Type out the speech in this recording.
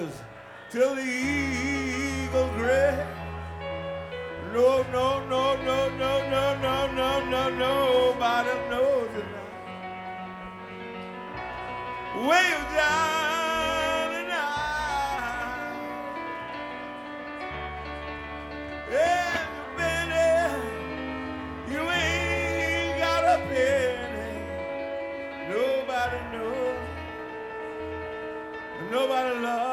till the eagle gray. No, no, no, no, no, no, no, no, no, nobody knows it now. Way down and out. Yeah, Benny, you ain't got a penny. Nobody knows. Nobody loves.